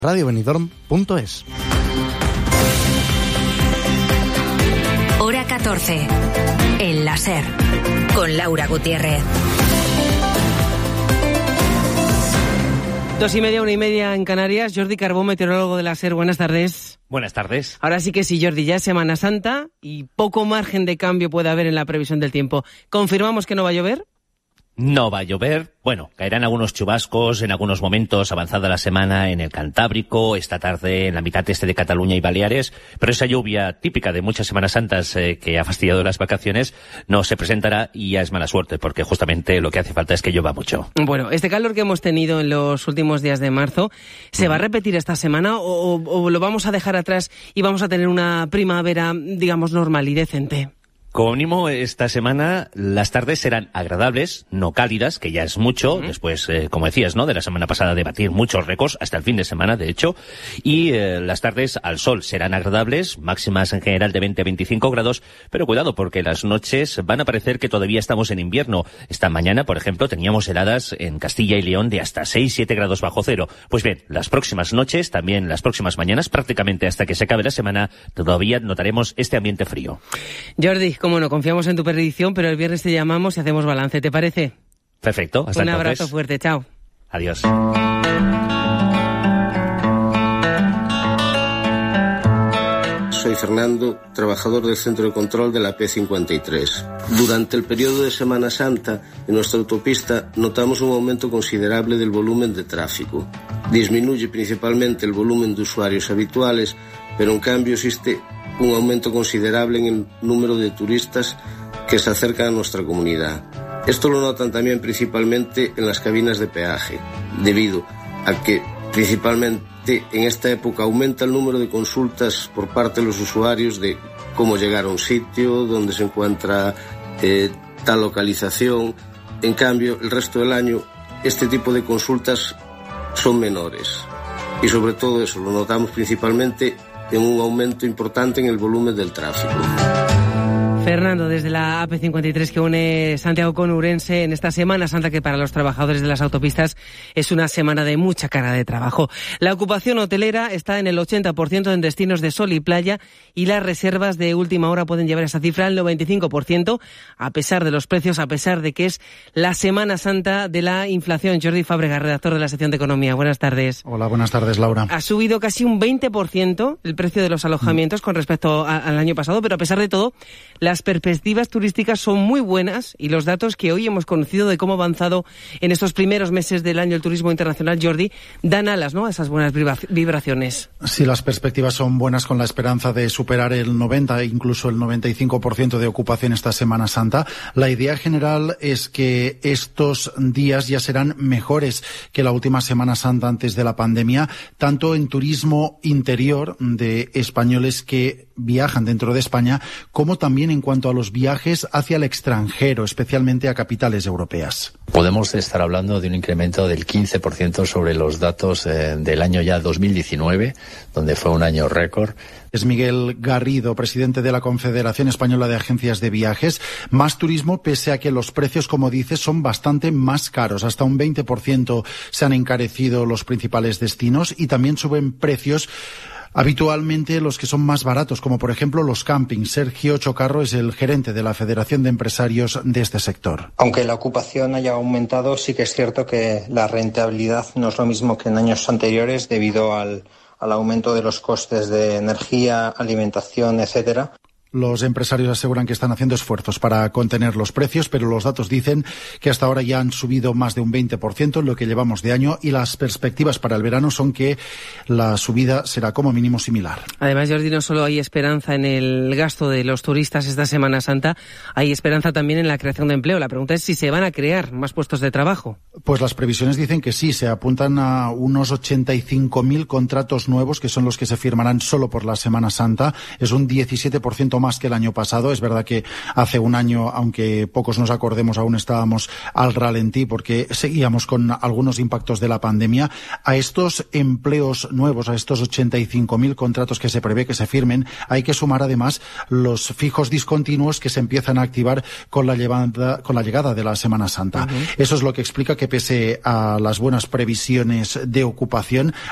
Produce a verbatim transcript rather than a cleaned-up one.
radio benidorm punto es. Hora catorce. El láser. Con Laura Gutiérrez. Dos y media, una y media en Canarias. Jordi Carbó, meteorólogo de la SER. Buenas tardes. Buenas tardes. Ahora sí que sí, Jordi, ya es Semana Santa y poco margen de cambio puede haber en la previsión del tiempo. ¿Confirmamos que no va a llover? No va a llover. Bueno, caerán algunos chubascos en algunos momentos avanzada la semana en el Cantábrico, esta tarde en la mitad este de Cataluña y Baleares, pero esa lluvia típica de muchas Semanas Santas eh, que ha fastidiado las vacaciones no se presentará y ya es mala suerte, porque justamente lo que hace falta es que llueva mucho. Bueno, este calor que hemos tenido en los últimos días de marzo, ¿se va a repetir esta semana o, o, o lo vamos a dejar atrás y vamos a tener una primavera, digamos, normal y decente? Como mínimo, esta semana las tardes serán agradables, no cálidas, que ya es mucho, uh-huh. después, eh, como decías, ¿no?, de la semana pasada de batir muchos récords, hasta el fin de semana, de hecho, y eh, las tardes al sol serán agradables, máximas en general de veinte a veinticinco grados, pero cuidado, porque las noches van a parecer que todavía estamos en invierno. Esta mañana, por ejemplo, teníamos heladas en Castilla y León de hasta seis a siete grados bajo cero. Pues bien, las próximas noches, también las próximas mañanas, prácticamente hasta que se acabe la semana, todavía notaremos este ambiente frío. Jordi, como no, confiamos en tu predicción, pero el viernes te llamamos y hacemos balance, ¿te parece? Perfecto, hasta Un entonces. abrazo fuerte, chao. Adiós. Soy Fernando, trabajador del Centro de Control de la P cincuenta y tres. Durante el periodo de Semana Santa, en nuestra autopista notamos un aumento considerable del volumen de tráfico. Disminuye principalmente el volumen de usuarios habituales, pero en cambio existe un aumento considerable en el número de turistas que se acercan a nuestra comunidad. Esto lo notan también principalmente en las cabinas de peaje, debido a que principalmente en esta época aumenta el número de consultas por parte de los usuarios de cómo llegar a un sitio, dónde se encuentra eh, tal localización. En cambio, el resto del año este tipo de consultas son menores. Y sobre todo eso lo notamos principalmente en un aumento importante en el volumen del tráfico. Fernando, desde la A P cincuenta y tres que une Santiago con Ourense en esta Semana Santa, que para los trabajadores de las autopistas es una semana de mucha carga de trabajo. La ocupación hotelera está en el ochenta por ciento en destinos de sol y playa y las reservas de última hora pueden llevar esa cifra al noventa y cinco por ciento, a pesar de los precios, a pesar de que es la Semana Santa de la inflación. Jordi Fábrega, redactor de la sección de Economía. Buenas tardes. Hola, buenas tardes, Laura. Ha subido casi un veinte por ciento el precio de los alojamientos mm. con respecto a, al año pasado, pero a pesar de todo, las perspectivas turísticas son muy buenas y los datos que hoy hemos conocido de cómo ha avanzado en estos primeros meses del año el turismo internacional, Jordi, dan alas, ¿no?, a esas buenas vibraciones. Sí, las perspectivas son buenas con la esperanza de superar el noventa, incluso el noventa y cinco por ciento de ocupación esta Semana Santa. La idea general es que estos días ya serán mejores que la última Semana Santa antes de la pandemia, tanto en turismo interior de españoles que viajan dentro de España, como también en cuanto a los viajes hacia el extranjero, especialmente a capitales europeas. Podemos estar hablando de un incremento del quince por ciento sobre los datos eh, del año ya dos mil diecinueve, donde fue un año récord. Es Miguel Garrido, presidente de la Confederación Española de Agencias de Viajes. Más turismo, pese a que los precios, como dices, son bastante más caros. Hasta un veinte por ciento se han encarecido los principales destinos y también suben precios habitualmente los que son más baratos, como por ejemplo los campings. Sergio Chocarro es el gerente de la Federación de Empresarios de este sector. Aunque la ocupación haya aumentado, sí que es cierto que la rentabilidad no es lo mismo que en años anteriores debido al, al aumento de los costes de energía, alimentación, etcétera. Los empresarios aseguran que están haciendo esfuerzos para contener los precios, pero los datos dicen que hasta ahora ya han subido más de un veinte por ciento en lo que llevamos de año y las perspectivas para el verano son que la subida será como mínimo similar. Además, Jordi, no solo hay esperanza en el gasto de los turistas esta Semana Santa, hay esperanza también en la creación de empleo. La pregunta es si se van a crear más puestos de trabajo. Pues las previsiones dicen que sí, se apuntan a unos ochenta y cinco mil contratos nuevos, que son los que se firmarán solo por la Semana Santa. Es un diecisiete por ciento más que el año pasado. Es verdad que hace un año, aunque pocos nos acordemos, aún estábamos al ralentí porque seguíamos con algunos impactos de la pandemia. A estos empleos nuevos, a estos ochenta y cinco mil contratos que se prevé que se firmen, hay que sumar además los fijos discontinuos que se empiezan a activar con la, llevada, con la llegada de la Semana Santa. Uh-huh. Eso es lo que explica que pese a las buenas previsiones de ocupación,